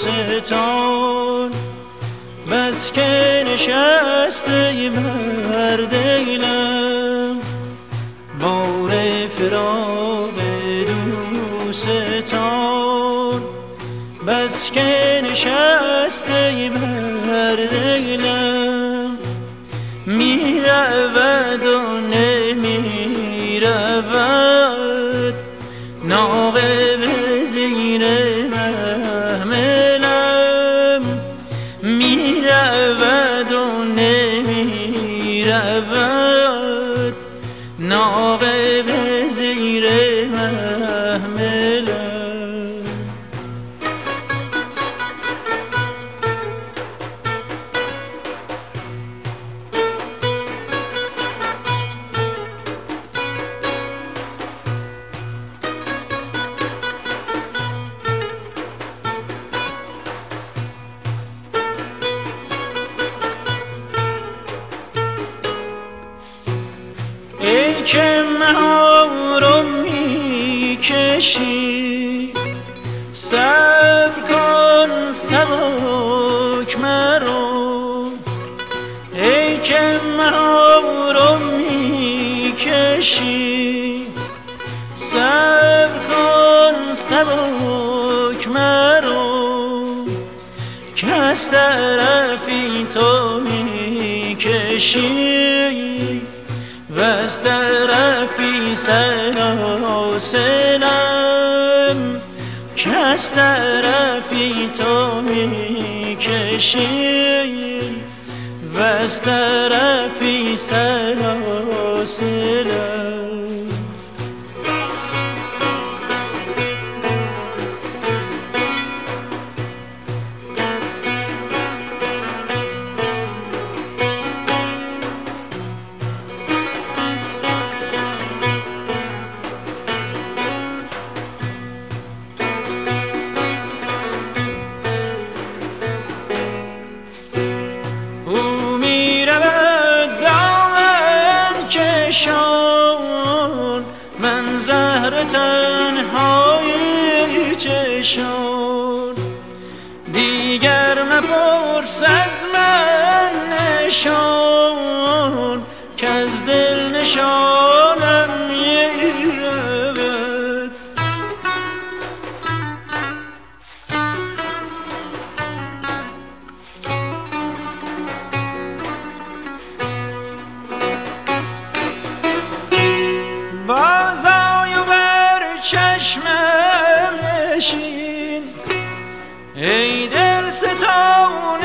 دوستان بس که نشسته بر دلم بار فراق دوستان بس که نشسته بر دلم میرود و نمیرود ناقه به زیر محملم میرود و نمیرود ناقه به زیر محملم ای که مهارم میکشی صبر کن سبک مرو ای که مهارم میکشی صبر کن سبک مرو که از طرفی تو میکشی و از طرفی سلاسلم که از طرفی تو میکشی و از طرفی سلاسلم من زهر تنهایی چشان دیگر مپرس از من نشان که از دل نشانم میرود باز آی و بر چشمم نشین ای دل ستان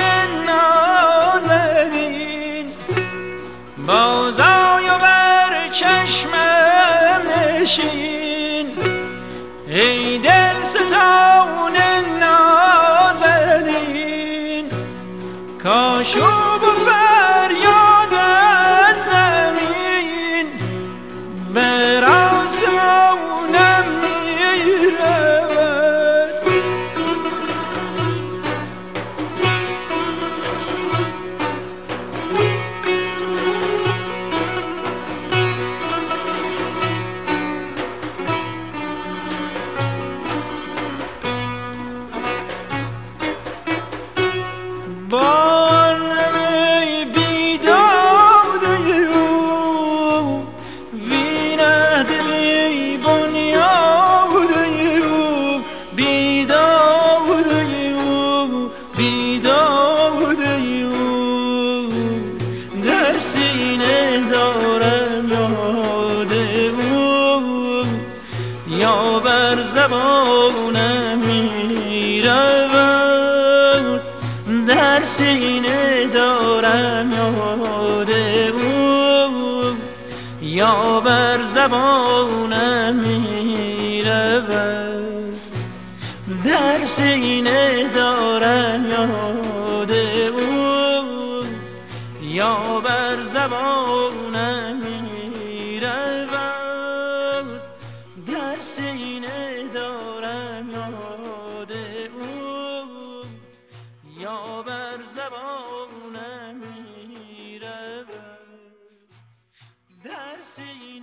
نازنین باز آی و بر چشمم نشین ای دل ستان نازنین کاشوب و فریاد از زمین بر آسمانم میرود با نمی بیداده او وینهد بی بنیاده او بیداده او بیداده او در سینه دارم یاد او یا بر زبانم میرود در سینه دارم یاد او یا بر زبانم میرود در سینه دارم یاد او یا بر زبانم میرود در سینه دارم یاد او یا بر زبانم میرود در سینه